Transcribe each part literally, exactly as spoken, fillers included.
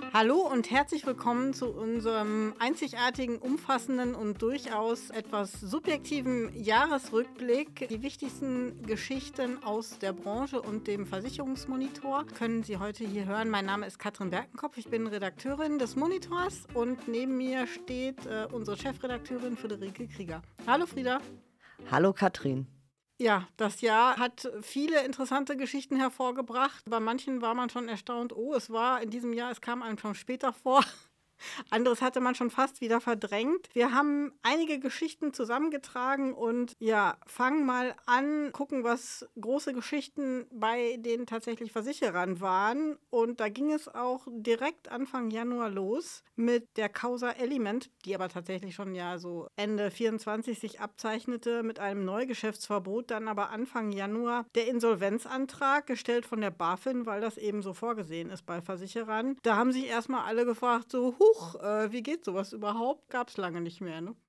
Hallo und herzlich willkommen zu unserem einzigartigen, umfassenden und durchaus etwas subjektiven Jahresrückblick. Die wichtigsten Geschichten aus der Branche und dem Versicherungsmonitor können Sie heute hier hören. Mein Name ist Katrin Berkenkopf, ich bin Redakteurin des Monitors und neben mir steht äh, unsere Chefredakteurin Friederike Krieger. Hallo Frieda. Hallo Katrin. Ja, das Jahr hat viele interessante Geschichten hervorgebracht. Bei manchen war man schon erstaunt, oh, es war in diesem Jahr, es kam einem schon später vor. Anderes hatte man schon fast wieder verdrängt. Wir haben einige Geschichten zusammengetragen und ja, fangen mal an, gucken, was große Geschichten bei den tatsächlich Versicherern waren. Und da ging es auch direkt Anfang Januar los mit der Causa Element, die aber tatsächlich schon ja so Ende vierundzwanzig sich abzeichnete mit einem Neugeschäftsverbot. Dann aber Anfang Januar der Insolvenzantrag gestellt von der BaFin, weil das eben so vorgesehen ist bei Versicherern. Da haben sich erstmal alle gefragt, so, Huch, äh, wie geht sowas überhaupt? Gab es lange nicht mehr, ne?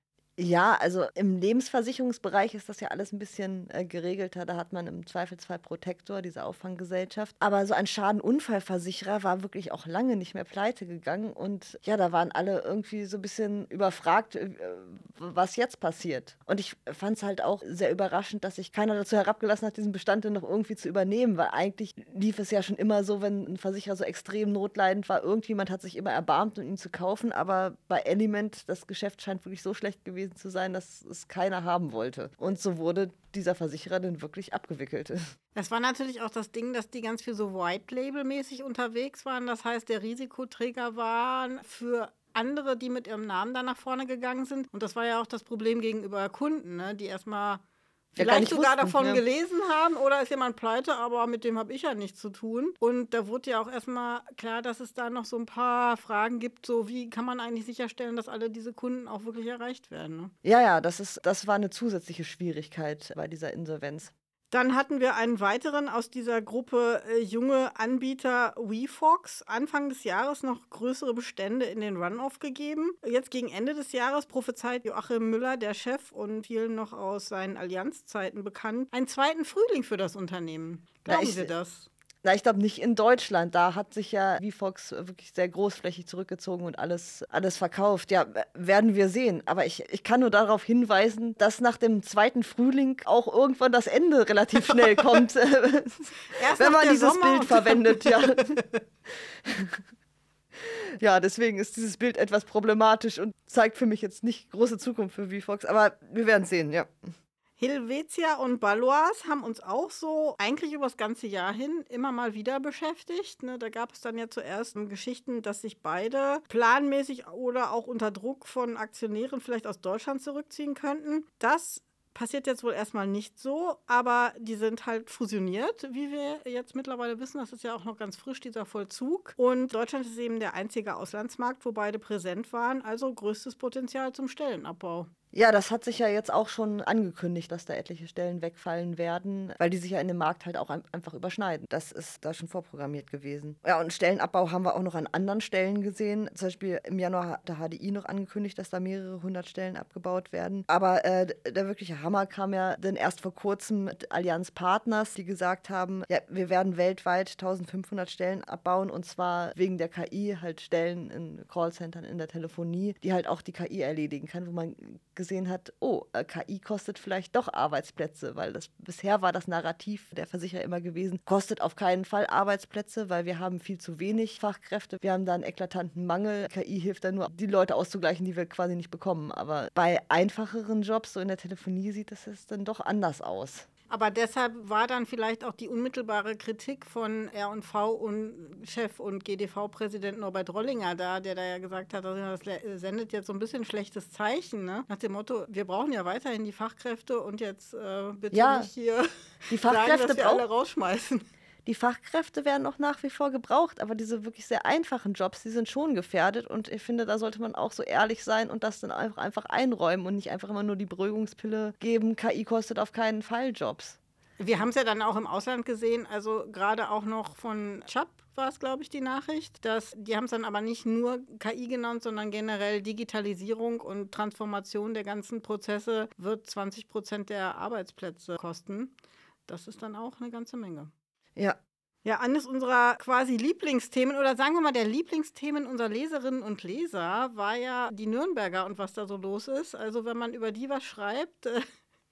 Ja, also im Lebensversicherungsbereich ist das ja alles ein bisschen äh, geregelter. Da hat man im Zweifelsfall Protektor, diese Auffanggesellschaft. Aber so ein Schadenunfallversicherer war wirklich auch lange nicht mehr pleite gegangen. Und ja, da waren alle irgendwie so ein bisschen überfragt, äh, was jetzt passiert. Und ich fand es halt auch sehr überraschend, dass sich keiner dazu herabgelassen hat, diesen Bestand dann noch irgendwie zu übernehmen. Weil eigentlich lief es ja schon immer so, wenn ein Versicherer so extrem notleidend war. Irgendjemand hat sich immer erbarmt, um ihn zu kaufen. Aber bei Element, das Geschäft scheint wirklich so schlecht gewesen zu sein, dass es keiner haben wollte. Und so wurde dieser Versicherer dann wirklich abgewickelt. Das war natürlich auch das Ding, dass die ganz viel so White-Label-mäßig unterwegs waren. Das heißt, der Risikoträger waren für andere, die mit ihrem Namen da nach vorne gegangen sind. Und das war ja auch das Problem gegenüber Kunden, ne? Die erstmal vielleicht sogar wussten, davon ja. gelesen haben, oder ist jemand pleite, aber mit dem habe ich ja nichts zu tun. Und da wurde ja auch erstmal klar, dass es da noch so ein paar Fragen gibt, so wie kann man eigentlich sicherstellen, dass alle diese Kunden auch wirklich erreicht werden. Ne? Ja, ja, das ist, das war eine zusätzliche Schwierigkeit bei dieser Insolvenz. Dann hatten wir einen weiteren aus dieser Gruppe äh, junge Anbieter WeFox. Anfang des Jahres noch größere Bestände in den Run-Off gegeben. Jetzt gegen Ende des Jahres prophezeit Joachim Müller, der Chef und vielen noch aus seinen Allianzzeiten bekannt, einen zweiten Frühling für das Unternehmen. Glauben Sie das? Na, ich glaube nicht in Deutschland. Da hat sich ja WeFox wirklich sehr großflächig zurückgezogen und alles, alles verkauft. Ja, werden wir sehen. Aber ich, ich kann nur darauf hinweisen, dass nach dem zweiten Frühling auch irgendwann das Ende relativ schnell kommt. Wenn man dieses Sommer Bild verwendet, ja. Ja, deswegen ist dieses Bild etwas problematisch und zeigt für mich jetzt nicht große Zukunft für WeFox. Aber wir werden sehen, ja. Helvetia und Baloise haben uns auch so eigentlich über das ganze Jahr hin immer mal wieder beschäftigt. Ne, da gab es dann ja zuerst Geschichten, dass sich beide planmäßig oder auch unter Druck von Aktionären vielleicht aus Deutschland zurückziehen könnten. Das passiert jetzt wohl erstmal nicht so, aber die sind halt fusioniert, wie wir jetzt mittlerweile wissen. Das ist ja auch noch ganz frisch, dieser Vollzug. Und Deutschland ist eben der einzige Auslandsmarkt, wo beide präsent waren. Also größtes Potenzial zum Stellenabbau. Ja, das hat sich ja jetzt auch schon angekündigt, dass da etliche Stellen wegfallen werden, weil die sich ja in dem Markt halt auch ein- einfach überschneiden. Das ist da schon vorprogrammiert gewesen. Ja, und Stellenabbau haben wir auch noch an anderen Stellen gesehen. Zum Beispiel im Januar hat der H D I noch angekündigt, dass da mehrere hundert Stellen abgebaut werden. Aber äh, der wirkliche Hammer kam ja dann erst vor kurzem mit Allianz Partners, die gesagt haben, ja, wir werden weltweit eintausendfünfhundert Stellen abbauen, und zwar wegen der K I, halt Stellen in Callcentern, in der Telefonie, die halt auch die K I erledigen kann, wo man gesehen hat, oh, K I kostet vielleicht doch Arbeitsplätze, weil das bisher war das Narrativ der Versicherer immer gewesen, kostet auf keinen Fall Arbeitsplätze, weil wir haben viel zu wenig Fachkräfte, wir haben da einen eklatanten Mangel. K I hilft dann nur, die Leute auszugleichen, die wir quasi nicht bekommen. Aber bei einfacheren Jobs, so in der Telefonie, sieht das jetzt dann doch anders aus. Aber deshalb war dann vielleicht auch die unmittelbare Kritik von R und V und Chef und G D V-Präsident Norbert Rollinger da, der da ja gesagt hat, das sendet jetzt so ein bisschen schlechtes Zeichen, ne? Nach dem Motto, wir brauchen ja weiterhin die Fachkräfte und jetzt äh, bitte ja, nicht hier die Fachkräfte sagen, dass wir brauch- alle rausschmeißen. Die Fachkräfte werden auch nach wie vor gebraucht, aber diese wirklich sehr einfachen Jobs, die sind schon gefährdet, und ich finde, da sollte man auch so ehrlich sein und das dann einfach, einfach einräumen und nicht einfach immer nur die Beruhigungspille geben, K I kostet auf keinen Fall Jobs. Wir haben es ja dann auch im Ausland gesehen, also gerade auch noch von Chubb war es, glaube ich, die Nachricht, dass die haben es dann aber nicht nur K I genannt, sondern generell Digitalisierung und Transformation der ganzen Prozesse wird zwanzig Prozent der Arbeitsplätze kosten. Das ist dann auch eine ganze Menge. Ja. Ja, eines unserer quasi Lieblingsthemen oder sagen wir mal der Lieblingsthemen unserer Leserinnen und Leser war ja die Nürnberger und was da so los ist. Also wenn man über die was schreibt, äh,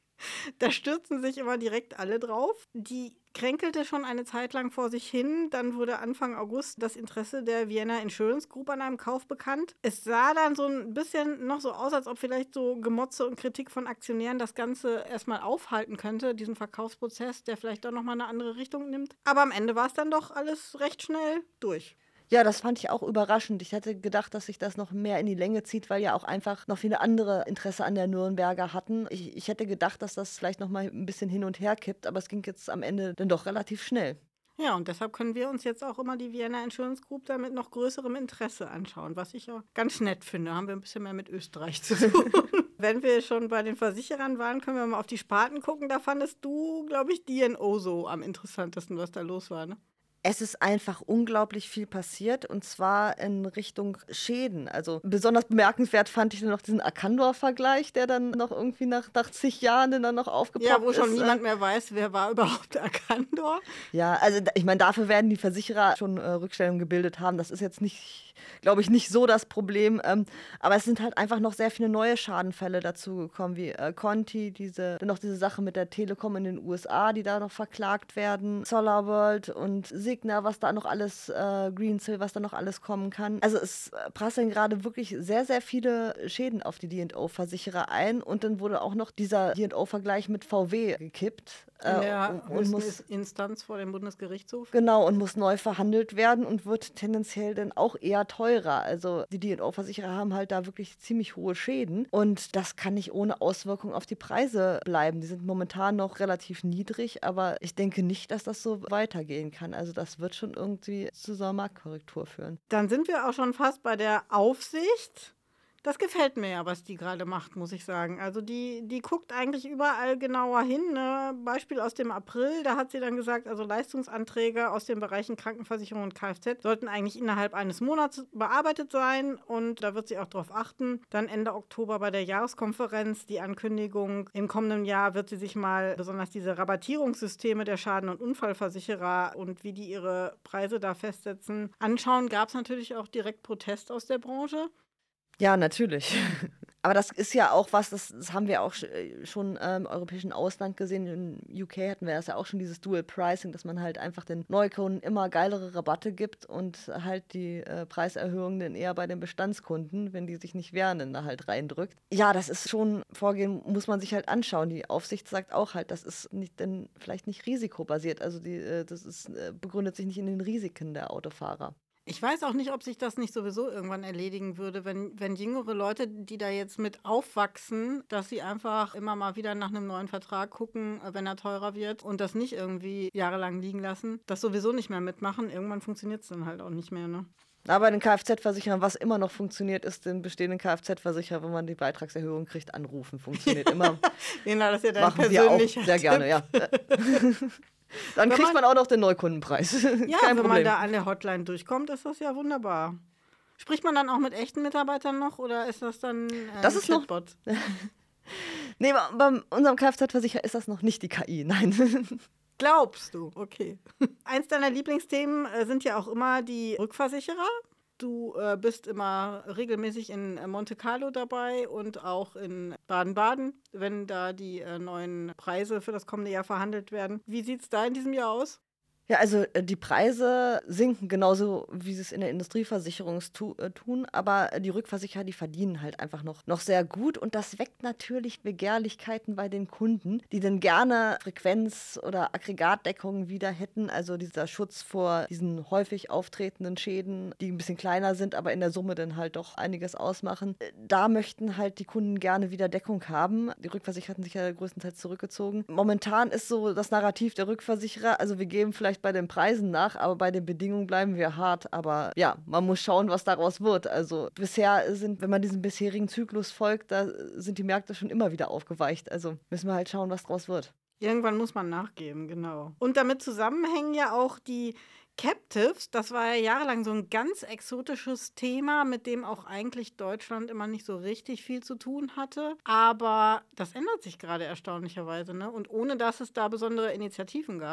da stürzen sich immer direkt alle drauf. Die kränkelte schon eine Zeit lang vor sich hin. Dann wurde Anfang August das Interesse der Vienna Insurance Group an einem Kauf bekannt. Es sah dann so ein bisschen noch so aus, als ob vielleicht so Gemotze und Kritik von Aktionären das Ganze erstmal aufhalten könnte, diesen Verkaufsprozess, der vielleicht doch nochmal eine andere Richtung nimmt. Aber am Ende war es dann doch alles recht schnell durch. Ja, das fand ich auch überraschend. Ich hätte gedacht, dass sich das noch mehr in die Länge zieht, weil ja auch einfach noch viele andere Interesse an der Nürnberger hatten. Ich, ich hätte gedacht, dass das vielleicht noch mal ein bisschen hin und her kippt, aber es ging jetzt am Ende dann doch relativ schnell. Ja, und deshalb können wir uns jetzt auch immer die Vienna Insurance Group da mit noch größerem Interesse anschauen, was ich ja ganz nett finde. Haben wir ein bisschen mehr mit Österreich zu tun. Wenn wir schon bei den Versicherern waren, können wir mal auf die Sparten gucken. Da fandest du, glaube ich, D and O so am interessantesten, was da los war, ne? Es ist einfach unglaublich viel passiert und zwar in Richtung Schäden. Also besonders bemerkenswert fand ich dann noch diesen Arcandor-Vergleich, der dann noch irgendwie nach, nach zig Jahren dann noch aufgepoppt ist. Ja, wo schon niemand mehr weiß, wer war überhaupt Arcandor. Ja, also ich meine, dafür werden die Versicherer schon äh, Rückstellungen gebildet haben. Das ist jetzt nicht, glaube ich, nicht so das Problem. Ähm, aber es sind halt einfach noch sehr viele neue Schadenfälle dazugekommen, wie äh, Conti, diese, dann noch diese Sache mit der Telekom in den U S A, die da noch verklagt werden, SolarWorld und Signa, was da noch alles, äh, Greensill, was da noch alles kommen kann. Also es prasseln gerade wirklich sehr, sehr viele Schäden auf die D and O-Versicherer ein und dann wurde auch noch dieser D and O-Vergleich mit V W gekippt. In der und, und höchsten muss, Instanz vor dem Bundesgerichtshof. genau, und muss neu verhandelt werden und wird tendenziell dann auch eher teurer. Also die D and O-Versicherer haben halt da wirklich ziemlich hohe Schäden und das kann nicht ohne Auswirkung auf die Preise bleiben. Die sind momentan noch relativ niedrig, aber ich denke nicht, dass das so weitergehen kann. Also das wird schon irgendwie zu so einer Marktkorrektur führen. Dann sind wir auch schon fast bei der Aufsicht. Das gefällt mir ja, was die gerade macht, muss ich sagen. Also die, die guckt eigentlich überall genauer hin. Ne? Beispiel aus dem April, da hat sie dann gesagt, also Leistungsanträge aus den Bereichen Krankenversicherung und Kfz sollten eigentlich innerhalb eines Monats bearbeitet sein und da wird sie auch darauf achten. Dann Ende Oktober bei der Jahreskonferenz die Ankündigung, im kommenden Jahr wird sie sich mal besonders diese Rabattierungssysteme der Schaden- und Unfallversicherer und wie die ihre Preise da festsetzen anschauen. Gab es natürlich auch direkt Protest aus der Branche. Ja, natürlich. Aber das ist ja auch was, das, das haben wir auch sch- schon ähm, im europäischen Ausland gesehen. In U K hatten wir das ja auch schon, dieses Dual Pricing, dass man halt einfach den Neukunden immer geilere Rabatte gibt und halt die äh, Preiserhöhungen dann eher bei den Bestandskunden, wenn die sich nicht wehren, dann da halt reindrückt. Ja, das ist schon Vorgehen, muss man sich halt anschauen. Die Aufsicht sagt auch halt, das ist nicht, denn vielleicht nicht risikobasiert. Also die, äh, das ist, äh, begründet sich nicht in den Risiken der Autofahrer. Ich weiß auch nicht, ob sich das nicht sowieso irgendwann erledigen würde, wenn, wenn jüngere Leute, die da jetzt mit aufwachsen, dass sie einfach immer mal wieder nach einem neuen Vertrag gucken, wenn er teurer wird und das nicht irgendwie jahrelang liegen lassen, das sowieso nicht mehr mitmachen. Irgendwann funktioniert es dann halt auch nicht mehr, ne? Aber bei den Kfz-Versicherern, was immer noch funktioniert, ist den bestehenden Kfz-Versicherer, wenn man die Beitragserhöhung kriegt, anrufen. Funktioniert immer. Genau, das ist ja dein Machen wir auch persönlicher sehr gerne, ja. Dann Wenn kriegt man man- auch noch den Neukundenpreis. Ja, Kein wenn man Problem. da an der Hotline durchkommt, ist das ja wunderbar. Spricht man dann auch mit echten Mitarbeitern noch oder ist das dann äh, Das ein ist noch- Chatbot? Nee, bei bei unserem Kfz-Versicherer ist das noch nicht die K I, nein. Glaubst du? Okay. Eins deiner Lieblingsthemen äh, sind ja auch immer die Rückversicherer. Du äh, bist immer regelmäßig in äh, Monte Carlo dabei und auch in Baden-Baden, wenn da die äh, neuen Preise für das kommende Jahr verhandelt werden. Wie sieht es da in diesem Jahr aus? Ja, also äh, die Preise sinken genauso, wie sie es in der Industrieversicherung tu, äh, tun, aber äh, die Rückversicherer, die verdienen halt einfach noch, noch sehr gut und das weckt natürlich Begehrlichkeiten bei den Kunden, die dann gerne Frequenz- oder Aggregatdeckungen wieder hätten, also dieser Schutz vor diesen häufig auftretenden Schäden, die ein bisschen kleiner sind, aber in der Summe dann halt doch einiges ausmachen. Äh, Da möchten halt die Kunden gerne wieder Deckung haben. Die Rückversicherer hatten sich ja größtenteils zurückgezogen. Momentan ist so das Narrativ der Rückversicherer, also wir geben vielleicht bei den Preisen nach, aber bei den Bedingungen bleiben wir hart. Aber ja, man muss schauen, was daraus wird. Also bisher sind, wenn man diesem bisherigen Zyklus folgt, da sind die Märkte schon immer wieder aufgeweicht. Also müssen wir halt schauen, was daraus wird. Irgendwann muss man nachgeben, genau. Und damit zusammenhängen ja auch die Captives. Das war ja jahrelang so ein ganz exotisches Thema, mit dem auch eigentlich Deutschland immer nicht so richtig viel zu tun hatte. Aber das ändert sich gerade erstaunlicherweise, ne? Und ohne dass es da besondere Initiativen gab.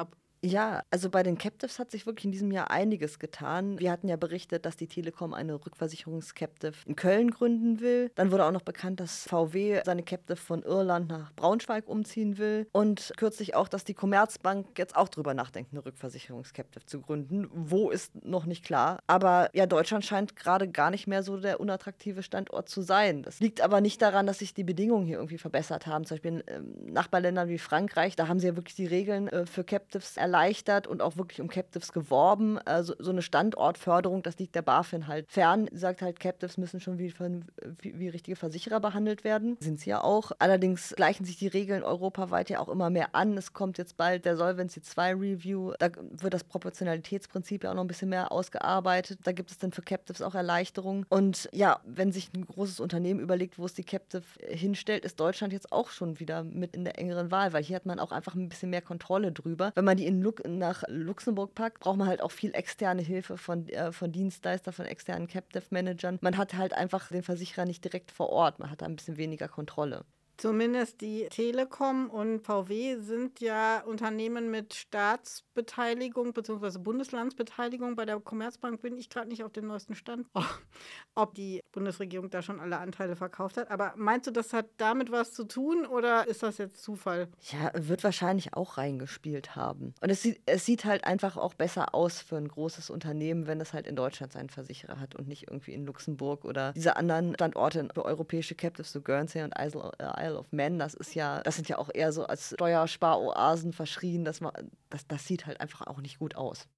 Ja, also bei den Captives hat sich wirklich in diesem Jahr einiges getan. Wir hatten ja berichtet, dass die Telekom eine Rückversicherungscaptive in Köln gründen will. Dann wurde auch noch bekannt, dass V W seine Captive von Irland nach Braunschweig umziehen will. Und kürzlich auch, dass die Commerzbank jetzt auch drüber nachdenkt, eine Rückversicherungscaptive zu gründen. Wo ist noch nicht klar. Aber ja, Deutschland scheint gerade gar nicht mehr so der unattraktive Standort zu sein. Das liegt aber nicht daran, dass sich die Bedingungen hier irgendwie verbessert haben. Zum Beispiel in ähm, Nachbarländern wie Frankreich, da haben sie ja wirklich die Regeln äh, für Captives erleichtert und auch wirklich um Captives geworben. Also so eine Standortförderung, das liegt der BaFin halt fern. Sie sagt halt, Captives müssen schon wie, wie, wie richtige Versicherer behandelt werden. Sind sie ja auch. Allerdings gleichen sich die Regeln europaweit ja auch immer mehr an. Es kommt jetzt bald der Solvency zwei Review. Da wird das Proportionalitätsprinzip ja auch noch ein bisschen mehr ausgearbeitet. Da gibt es dann für Captives auch Erleichterungen. Und ja, wenn sich ein großes Unternehmen überlegt, wo es die Captive hinstellt, ist Deutschland jetzt auch schon wieder mit in der engeren Wahl, weil hier hat man auch einfach ein bisschen mehr Kontrolle drüber. Wenn man die in Lu- nach Luxemburg packt, braucht man halt auch viel externe Hilfe von, äh, von Dienstleistern, von externen Captive-Managern. Man hat halt einfach den Versicherer nicht direkt vor Ort. Man hat da ein bisschen weniger Kontrolle. Zumindest die Telekom und V W sind ja Unternehmen mit Staatsbeteiligung bzw. Bundeslandsbeteiligung. Bei der Commerzbank bin ich gerade nicht auf dem neuesten Stand, ob die Bundesregierung da schon alle Anteile verkauft hat. Aber meinst du, das hat damit was zu tun oder ist das jetzt Zufall? Ja, wird wahrscheinlich auch reingespielt haben. Und es sieht, es sieht halt einfach auch besser aus für ein großes Unternehmen, wenn es halt in Deutschland seinen Versicherer hat und nicht irgendwie in Luxemburg oder diese anderen Standorte für europäische Captives, so Guernsey und Isle, äh, Isle of Man. Das ist ja, das sind ja auch eher so als Steuersparoasen verschrien. Das, das, das sieht halt einfach auch nicht gut aus.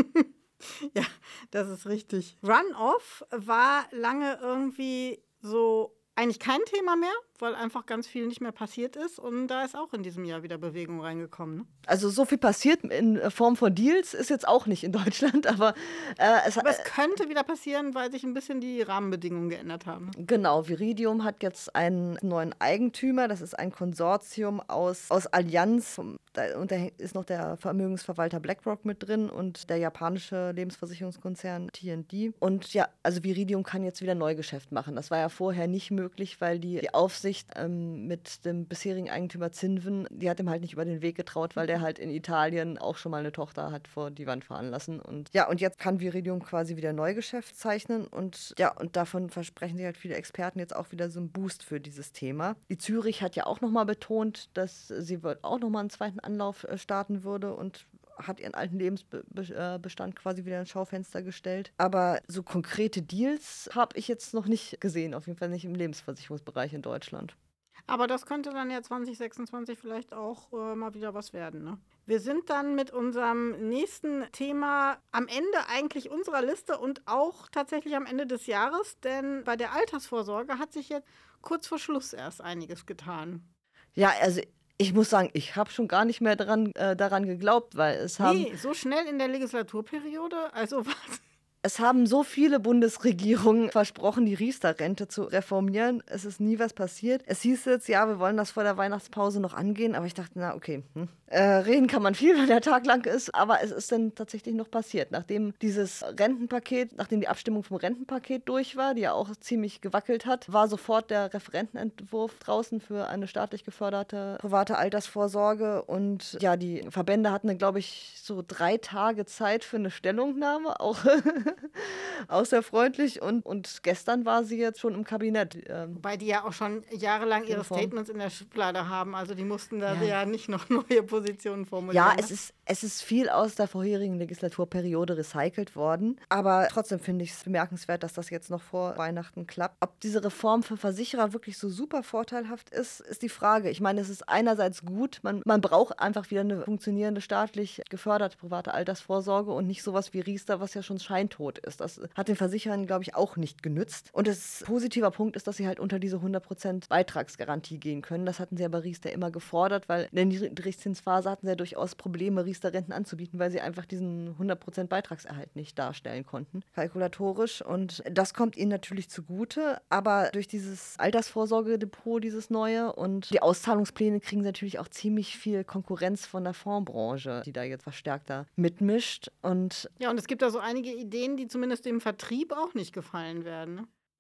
Ja, das ist richtig. Run-Off war lange irgendwie so eigentlich kein Thema mehr, weil einfach ganz viel nicht mehr passiert ist. Und da ist auch in diesem Jahr wieder Bewegung reingekommen. Ne? Also so viel passiert in Form von Deals ist jetzt auch nicht in Deutschland, aber äh, es, aber es könnte wieder passieren, weil sich ein bisschen die Rahmenbedingungen geändert haben. Genau, Viridium hat jetzt einen neuen Eigentümer. Das ist ein Konsortium aus, aus Allianz. Da ist noch der Vermögensverwalter BlackRock mit drin und der japanische Lebensversicherungskonzern T and D. Und ja, also Viridium kann jetzt wieder Neugeschäft machen. Das war ja vorher nicht möglich, weil die, die Aufsicht ähm, mit dem bisherigen Eigentümer Zinven, die hat ihm halt nicht über den Weg getraut, weil der halt in Italien auch schon mal eine Tochter hat vor die Wand fahren lassen. Und ja, und jetzt kann Viridium quasi wieder Neugeschäft zeichnen und ja, und davon versprechen sich halt viele Experten jetzt auch wieder so einen Boost für dieses Thema. Die Zürich hat ja auch nochmal betont, dass sie auch nochmal einen zweiten Anlauf starten würde und hat ihren alten Lebensbestand quasi wieder ins Schaufenster gestellt. Aber so konkrete Deals habe ich jetzt noch nicht gesehen, auf jeden Fall nicht im Lebensversicherungsbereich in Deutschland. Aber das könnte dann ja zwanzig sechsundzwanzig vielleicht auch äh, mal wieder was werden. Ne? Wir sind dann mit unserem nächsten Thema am Ende eigentlich unserer Liste und auch tatsächlich am Ende des Jahres, denn bei der Altersvorsorge hat sich jetzt kurz vor Schluss erst einiges getan. Ja, also ich muss sagen, ich habe schon gar nicht mehr daran, äh, daran geglaubt, weil es haben... Nee, so schnell in der Legislaturperiode? Also was? Es haben so viele Bundesregierungen versprochen, die Riester-Rente zu reformieren. Es ist nie was passiert. Es hieß jetzt, ja, wir wollen das vor der Weihnachtspause noch angehen. Aber ich dachte, na okay, hm. äh, reden kann man viel, wenn der Tag lang ist. Aber es ist dann tatsächlich noch passiert. Nachdem dieses Rentenpaket, nachdem die Abstimmung vom Rentenpaket durch war, die ja auch ziemlich gewackelt hat, war sofort der Referentenentwurf draußen für eine staatlich geförderte private Altersvorsorge. Und ja, die Verbände hatten dann, glaube ich, so drei Tage Zeit für eine Stellungnahme. Auch außerfreundlich und, und gestern war sie jetzt schon im Kabinett. Ähm, Wobei die ja auch schon jahrelang ihre Reform. Statements in der Schublade haben, also die mussten da Ja. ja nicht noch neue Positionen formulieren. Ja, ne? es ist, es ist viel aus der vorherigen Legislaturperiode recycelt worden, aber trotzdem finde ich es bemerkenswert, dass das jetzt noch vor Weihnachten klappt. Ob diese Reform für Versicherer wirklich so super vorteilhaft ist, ist die Frage. Ich meine, es ist einerseits gut, man, man braucht einfach wieder eine funktionierende staatlich geförderte private Altersvorsorge und nicht sowas wie Riester, was ja schon scheintot ist. Das hat den Versicherern, glaube ich, auch nicht genützt. Und das positiver Punkt ist, dass sie halt unter diese hundert Prozent Beitragsgarantie gehen können. Das hatten sie ja bei Riester immer gefordert, weil in der Niedrigzinsphase hatten sie ja durchaus Probleme, Riester-Renten anzubieten, weil sie einfach diesen hundert Prozent Beitragserhalt nicht darstellen konnten, kalkulatorisch. Und das kommt ihnen natürlich zugute, aber durch dieses Altersvorsorgedepot, dieses neue und die Auszahlungspläne kriegen sie natürlich auch ziemlich viel Konkurrenz von der Fondsbranche, die da jetzt verstärkter mitmischt. Und ja, und es gibt da so einige Ideen, die zumindest dem Vertrieb auch nicht gefallen werden. Ne?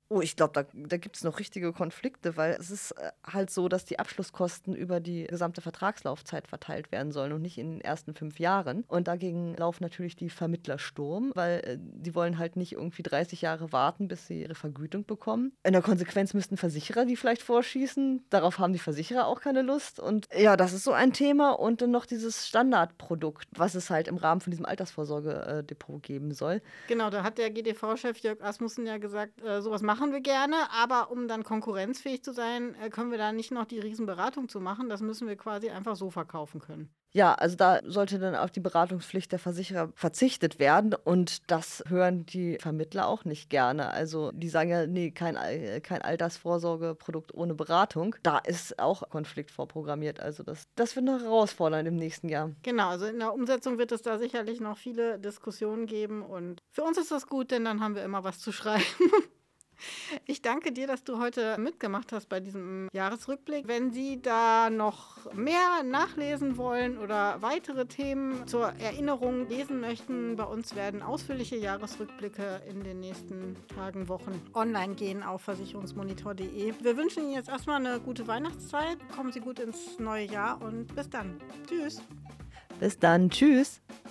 Oh, ich glaube, da, da gibt es noch richtige Konflikte, weil es ist äh, halt so, dass die Abschlusskosten über die gesamte Vertragslaufzeit verteilt werden sollen und nicht in den ersten fünf Jahren. Und dagegen laufen natürlich die Vermittler Sturm, weil äh, die wollen halt nicht irgendwie dreißig Jahre warten, bis sie ihre Vergütung bekommen. In der Konsequenz müssten Versicherer die vielleicht vorschießen. Darauf haben die Versicherer auch keine Lust. Und ja, das ist so ein Thema. Und dann noch dieses Standardprodukt, was es halt im Rahmen von diesem Altersvorsorgedepot geben soll. Genau, da hat der G D V-Chef Jörg Asmussen ja gesagt, äh, sowas machen wir gerne, aber um dann konkurrenzfähig zu sein, äh, können wir da nicht noch die Riesenberatung zu machen. Das müssen wir quasi einfach so verkaufen können. Ja, also da sollte dann auf die Beratungspflicht der Versicherer verzichtet werden und das hören die Vermittler auch nicht gerne. Also die sagen ja, nee, kein, Al- kein Altersvorsorgeprodukt ohne Beratung. Da ist auch Konflikt vorprogrammiert. Also das, das wird noch herausfordernd im nächsten Jahr. Genau, also in der Umsetzung wird es da sicherlich noch viele Diskussionen geben und für uns ist das gut, denn dann haben wir immer was zu schreiben. Ich danke dir, dass du heute mitgemacht hast bei diesem Jahresrückblick. Wenn Sie da noch mehr nachlesen wollen oder weitere Themen zur Erinnerung lesen möchten, bei uns werden ausführliche Jahresrückblicke in den nächsten Tagen, Wochen online gehen auf versicherungsmonitor punkt de. Wir wünschen Ihnen jetzt erstmal eine gute Weihnachtszeit. Kommen Sie gut ins neue Jahr und bis dann. Tschüss. Bis dann. Tschüss.